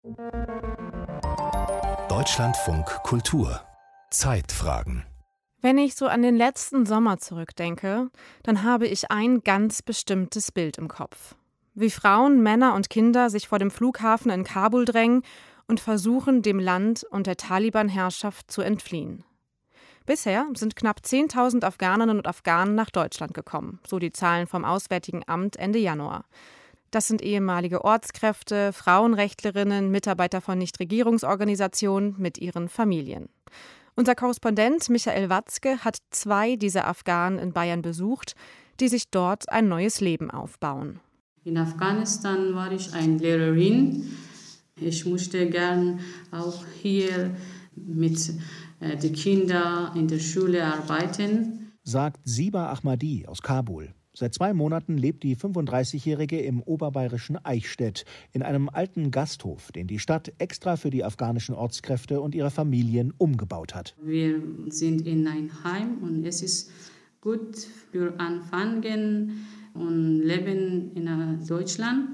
Deutschlandfunk Kultur Zeitfragen. Wenn ich so an den letzten Sommer zurückdenke, dann habe ich ein ganz bestimmtes Bild im Kopf. Wie Frauen, Männer und Kinder sich vor dem Flughafen in Kabul drängen und versuchen, dem Land und der Taliban-Herrschaft zu entfliehen. Bisher sind knapp 10.000 Afghaninnen und Afghanen nach Deutschland gekommen, so die Zahlen vom Auswärtigen Amt Ende Januar. Das sind ehemalige Ortskräfte, Frauenrechtlerinnen, Mitarbeiter von Nichtregierungsorganisationen mit ihren Familien. Unser Korrespondent Michael Watzke hat 2 dieser Afghanen in Bayern besucht, die sich dort ein neues Leben aufbauen. In Afghanistan war ich eine Lehrerin. Ich musste gern auch hier mit den Kindern in der Schule arbeiten, sagt Siba Ahmadi aus Kabul. Seit 2 Monaten lebt die 35-Jährige im oberbayerischen Eichstätt in einem alten Gasthof, den die Stadt extra für die afghanischen Ortskräfte und ihre Familien umgebaut hat. Wir sind in ein Heim und es ist gut für Anfangen und Leben in Deutschland.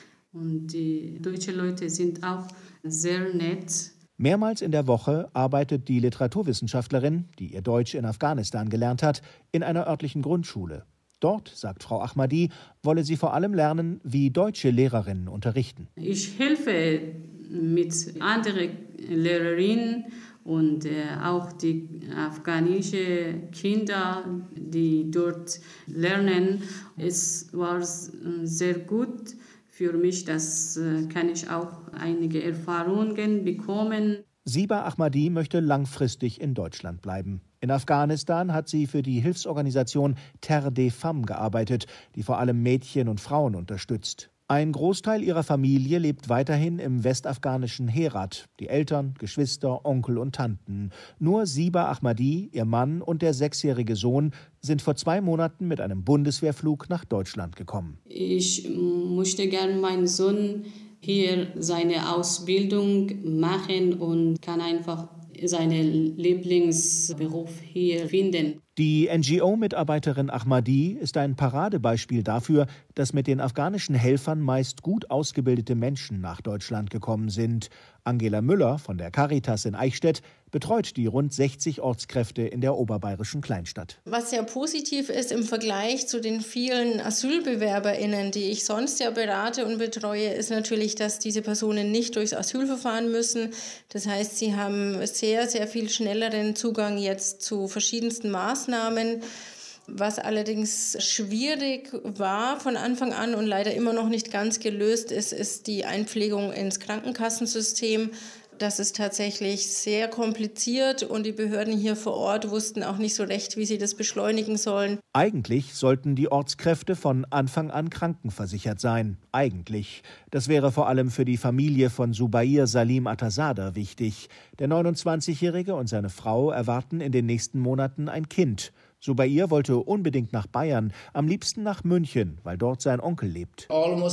Und die deutschen Leute sind auch sehr nett. Mehrmals in der Woche arbeitet die Literaturwissenschaftlerin, die ihr Deutsch in Afghanistan gelernt hat, in einer örtlichen Grundschule. Dort, sagt Frau Ahmadi, wolle sie vor allem lernen, wie deutsche Lehrerinnen unterrichten. Ich helfe mit anderen Lehrerinnen und auch die afghanischen Kinder, die dort lernen. Es war sehr gut für mich, dass kann ich auch einige Erfahrungen bekommen. Siba Ahmadi möchte langfristig in Deutschland bleiben. In Afghanistan hat sie für die Hilfsorganisation Terre des Femmes gearbeitet, die vor allem Mädchen und Frauen unterstützt. Ein Großteil ihrer Familie lebt weiterhin im westafghanischen Herat. Die Eltern, Geschwister, Onkel und Tanten. Nur Siba Ahmadi, ihr Mann und der 6-jährige Sohn sind vor 2 Monaten mit einem Bundeswehrflug nach Deutschland gekommen. Ich möchte gerne meinen Sohn hier seine Ausbildung machen und kann einfach seinen Lieblingsberuf hier finden. Die NGO-Mitarbeiterin Ahmadi ist ein Paradebeispiel dafür, dass mit den afghanischen Helfern meist gut ausgebildete Menschen nach Deutschland gekommen sind. Angela Müller von der Caritas in Eichstätt betreut die rund 60 Ortskräfte in der oberbayerischen Kleinstadt. Was sehr positiv ist im Vergleich zu den vielen AsylbewerberInnen, die ich sonst ja berate und betreue, ist natürlich, dass diese Personen nicht durchs Asylverfahren müssen. Das heißt, sie haben sehr, sehr viel schnelleren Zugang jetzt zu verschiedensten Maßnahmen. Was allerdings schwierig war von Anfang an und leider immer noch nicht ganz gelöst ist, ist die Einpflegung ins Krankenkassensystem. Das ist tatsächlich sehr kompliziert und die Behörden hier vor Ort wussten auch nicht so recht, wie sie das beschleunigen sollen. Eigentlich sollten die Ortskräfte von Anfang an krankenversichert sein. Eigentlich. Das wäre vor allem für die Familie von Zubair Salim Atasada wichtig. Der 29-Jährige und seine Frau erwarten in den nächsten Monaten ein Kind. Zubair wollte unbedingt nach Bayern, am liebsten nach München, weil dort sein Onkel lebt.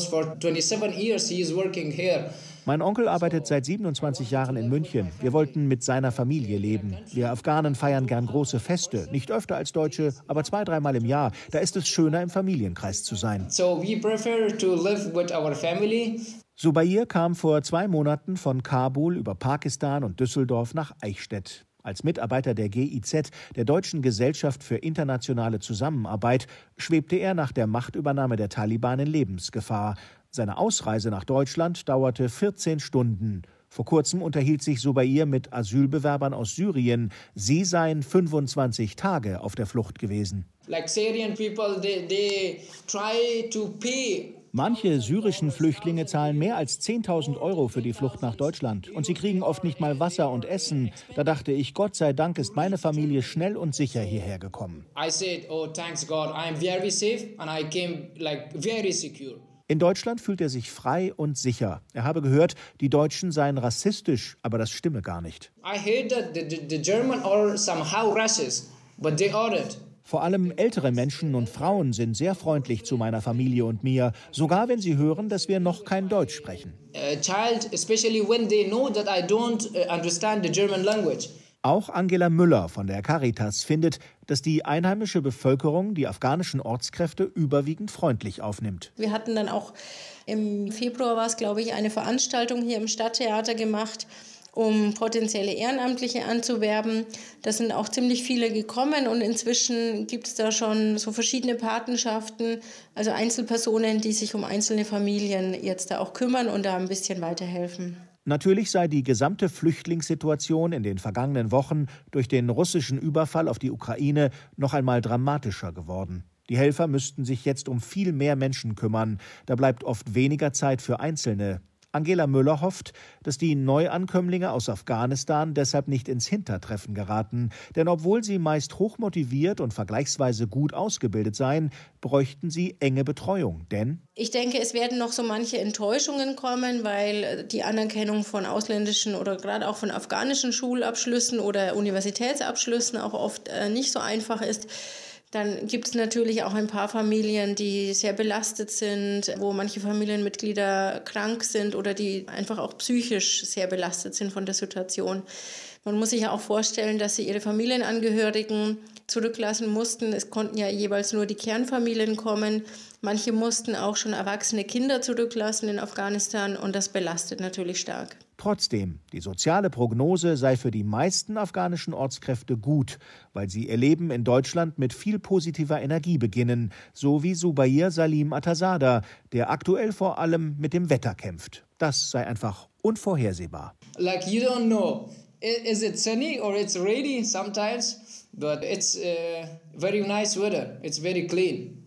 Mein Onkel arbeitet seit 27 Jahren in München. Wir wollten mit seiner Familie leben. Wir Afghanen feiern gern große Feste, nicht öfter als Deutsche, aber 2-3 Mal im Jahr. Da ist es schöner, im Familienkreis zu sein. Zubair kam vor 2 Monaten von Kabul über Pakistan und Düsseldorf nach Eichstätt. Als Mitarbeiter der GIZ, der Deutschen Gesellschaft für internationale Zusammenarbeit, schwebte er nach der Machtübernahme der Taliban in Lebensgefahr. Seine Ausreise nach Deutschland dauerte 14 Stunden. Vor kurzem unterhielt sich Zubair mit Asylbewerbern aus Syrien. Sie seien 25 Tage auf der Flucht gewesen. Manche syrischen Flüchtlinge zahlen mehr als 10.000 € für die Flucht nach Deutschland. Und sie kriegen oft nicht mal Wasser und Essen. Da dachte ich, Gott sei Dank ist meine Familie schnell und sicher hierher gekommen. In Deutschland fühlt er sich frei und sicher. Er habe gehört, die Deutschen seien rassistisch, aber das stimme gar nicht. Vor allem ältere Menschen und Frauen sind sehr freundlich zu meiner Familie und mir, sogar wenn sie hören, dass wir noch kein Deutsch sprechen. Auch Angela Müller von der Caritas findet, dass die einheimische Bevölkerung die afghanischen Ortskräfte überwiegend freundlich aufnimmt. Wir hatten dann auch im Februar, war es glaube ich, eine Veranstaltung hier im Stadttheater gemacht, um potenzielle Ehrenamtliche anzuwerben. Da sind auch ziemlich viele gekommen und inzwischen gibt es da schon so verschiedene Patenschaften, also Einzelpersonen, die sich um einzelne Familien jetzt da auch kümmern und da ein bisschen weiterhelfen. Natürlich sei die gesamte Flüchtlingssituation in den vergangenen Wochen durch den russischen Überfall auf die Ukraine noch einmal dramatischer geworden. Die Helfer müssten sich jetzt um viel mehr Menschen kümmern. Da bleibt oft weniger Zeit für Einzelne. Angela Müller hofft, dass die Neuankömmlinge aus Afghanistan deshalb nicht ins Hintertreffen geraten. Denn obwohl sie meist hochmotiviert und vergleichsweise gut ausgebildet seien, bräuchten sie enge Betreuung. Denn ich denke, es werden noch so manche Enttäuschungen kommen, weil die Anerkennung von ausländischen oder gerade auch von afghanischen Schulabschlüssen oder Universitätsabschlüssen auch oft nicht so einfach ist. Dann gibt es natürlich auch ein paar Familien, die sehr belastet sind, wo manche Familienmitglieder krank sind oder die einfach auch psychisch sehr belastet sind von der Situation. Man muss sich ja auch vorstellen, dass sie ihre Familienangehörigen zurücklassen mussten. Es konnten ja jeweils nur die Kernfamilien kommen. Manche mussten auch schon erwachsene Kinder zurücklassen in Afghanistan und das belastet natürlich stark. Trotzdem, die soziale Prognose sei für die meisten afghanischen Ortskräfte gut, weil sie ihr Leben in Deutschland mit viel positiver Energie beginnen, so wie Zubair Salim Atasada, der aktuell vor allem mit dem Wetter kämpft. Das sei einfach unvorhersehbar. Like you don't know, is it sunny or it's rainy sometimes, but it's very nice weather. It's very clean.